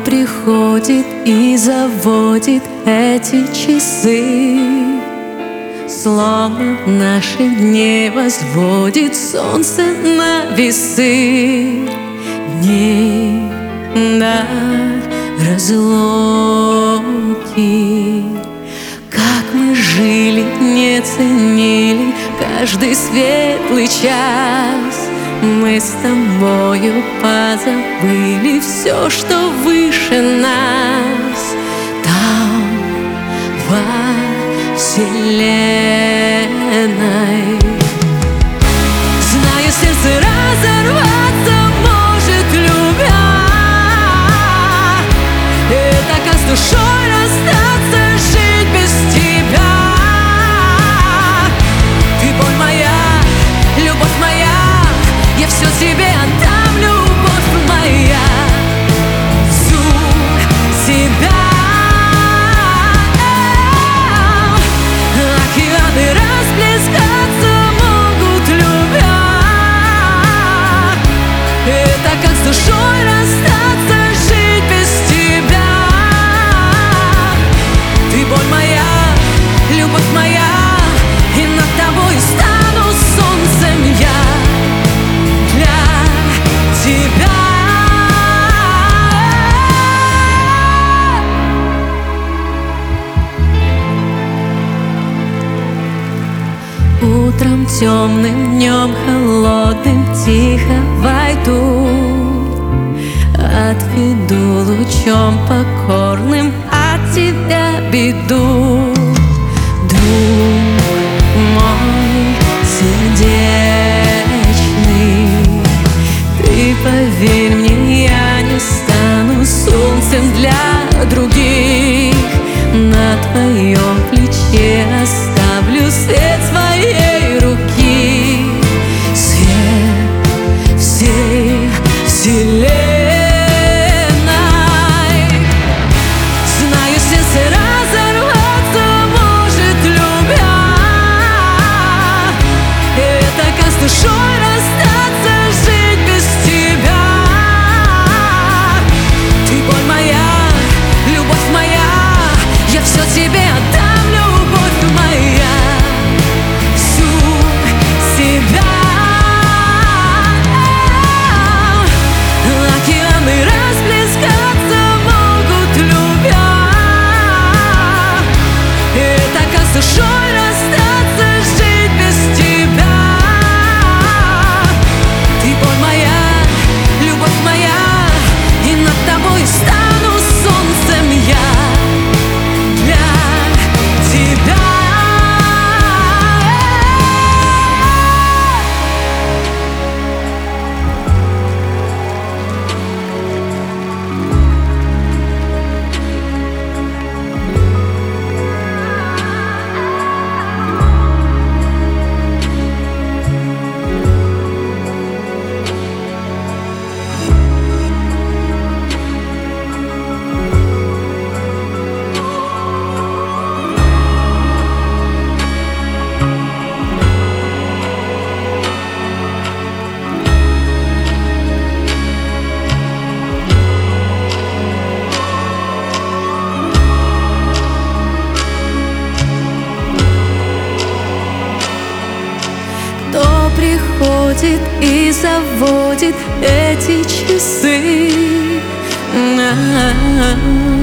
приходит и заводит эти часы, словно в наших дней возводит солнце на весы. Дней до разлуки, как мы жили, не ценили каждый светлый час. Мы с тобою позабыли все, что выше нас. Там, во вселенной, знаю, сердце разорваться может, любя. Это как с душой расстаться, жить без тебя. Ты боль моя, любовь моя, я все тебе отдам, любовь моя, всю себя. Океаны расплескаться могут, любя. Это как с душой расстаться, жить без тебя. Ты боль моя, любовь моя, и над тобой стану солнцем я. Утром темным, днем холодным тихо войду, отведу лучом покорным от тебя беду. Друг мой сердечный, ты поверь мне, я не стану солнцем для других. На твоем плече оставлю свет своей руки, свет всей вселенной. Знаю, сердце разорваться может, любя. Это как с душой расстаться, жить без тебя. Ты боль моя, любовь моя, я все тебе отдам, любовь моя, всю себя. Океаны расплескаться могут, любя. Это как с душой расстаться, жить без тебя. Ты боль моя, любовь моя, и над тобой стану солнцем я. Приходит и заводит эти часы.